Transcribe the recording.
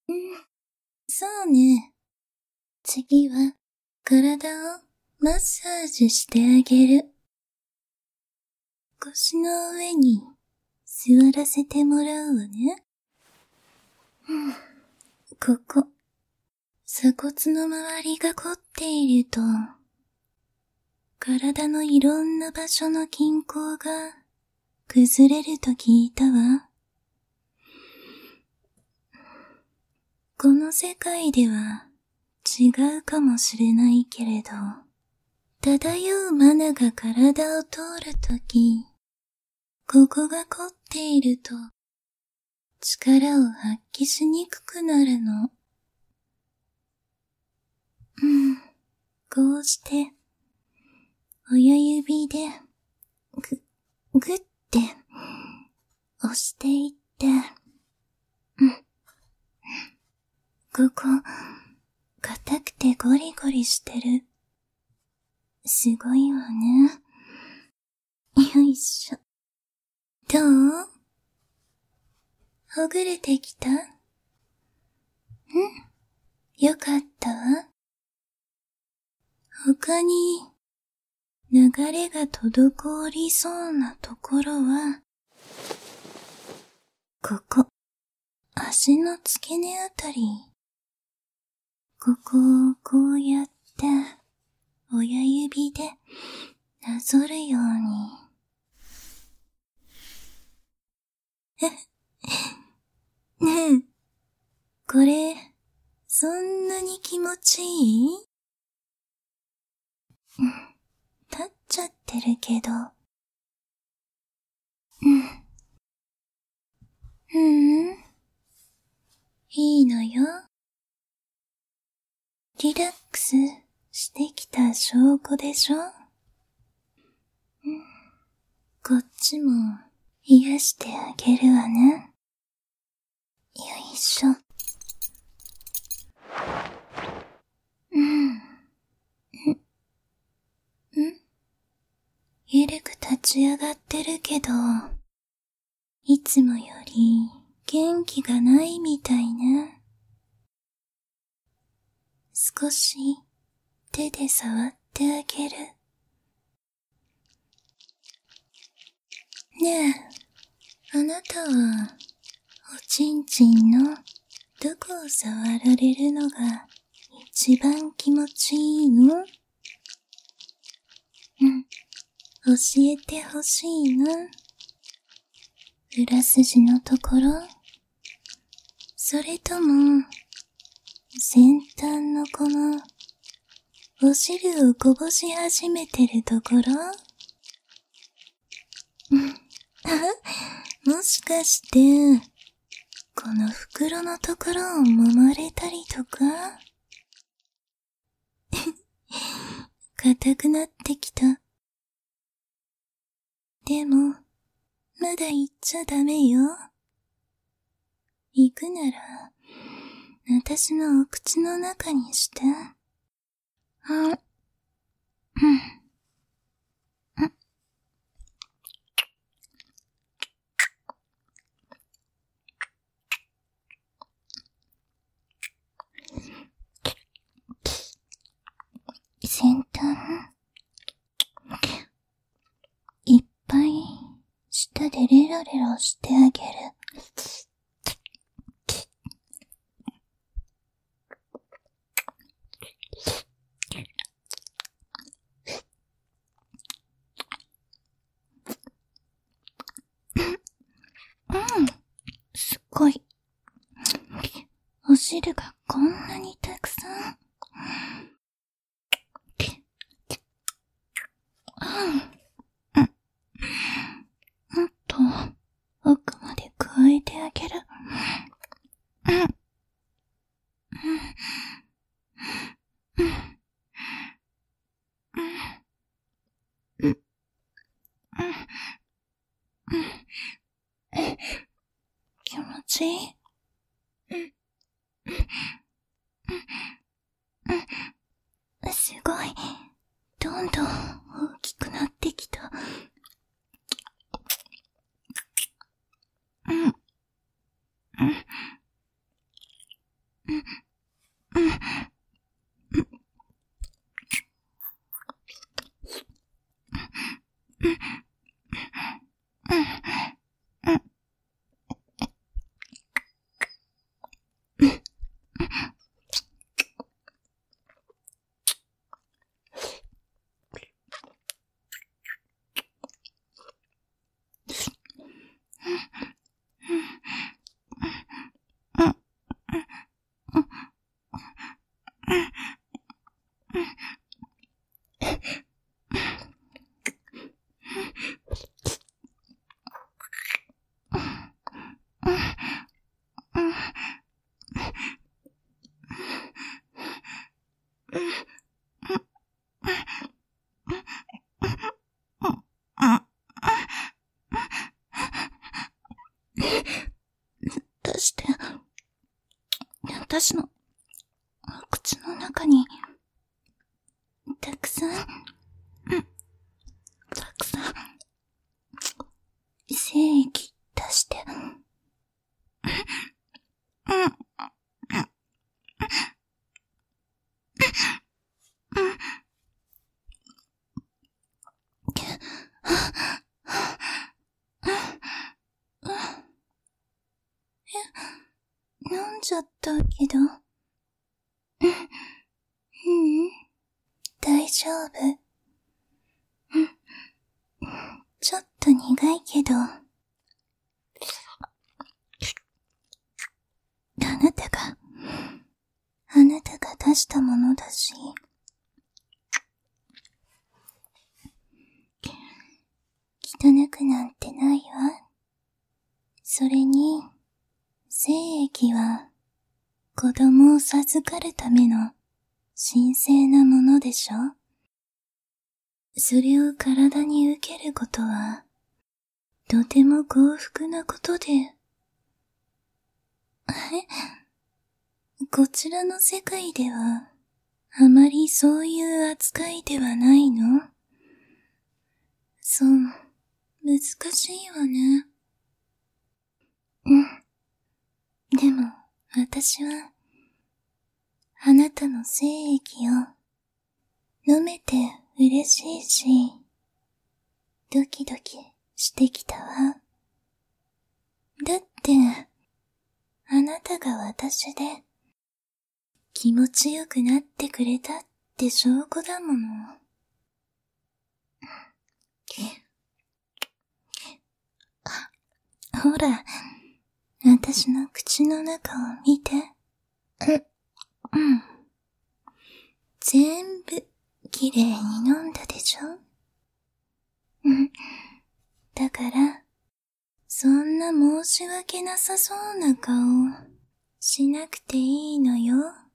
そうね。次は、体をマッサージしてあげる。腰の上に座らせてもらうわね。ここ、鎖骨の周りが凝っていると、体のいろんな場所の均衡が崩れると聞いたわ。この世界では違うかもしれないけれど、漂うマナが体を通るとき、ここが凝っていると、力を発揮しにくくなるの。こうして、親指で、ぐって押していって、ここ、硬くてゴリゴリしてる。すごいわね。よいしょ。どう？ほぐれてきた？よかったわ。他に、流れが滞りそうなところは、ここ、足の付け根あたり。ここをこうやって、親指でなぞるように。ねえ、これ、そんなに気持ちいい？立っちゃってるけど。いいのよ。リラックスしてきた証拠でしょ？こっちも癒してあげるわね。よいしょ。ゆるく立ち上がってるけど、いつもより元気がないみたいね。少し手で触ってあげる。ねえ、あなたはおちんちんのどこを触られるのが一番気持ちいいの？教えてほしいな。裏筋のところ？それとも、先端のこの、お汁をこぼし始めてるところ？もしかして、この袋のところを揉まれたりとか？硬くなってきた。でも、まだ行っちゃダメよ。行くなら、私のお口の中にして。先端、いっぱい舌でレロレロしてあげる。すっごい。お汁がこんなにたくさん。もっと奥まで加えてあげる。気持ちいい？すごい。どんどん大きくなってきた。 どうして、私の口の中に、たくさん、精液出して、飲んじゃったけど。大丈夫。ちょっと苦いけど。あなたが出したものだし。汚くなんてないわ。それに、精液は子供を授かるための神聖なものでしょ。それを体に受けることは、とても幸福なことで。こちらの世界では、あまりそういう扱いではないの？そう、難しいわね。でも、私は、あなたの精液を飲めて嬉しいし、ドキドキしてきたわ。だって、あなたが私で気持ちよくなってくれたって証拠だもの。ほら、私の口の中を見て。全部きれいに飲んだでしょ。だから、そんな申し訳なさそうな顔しなくていいのよ。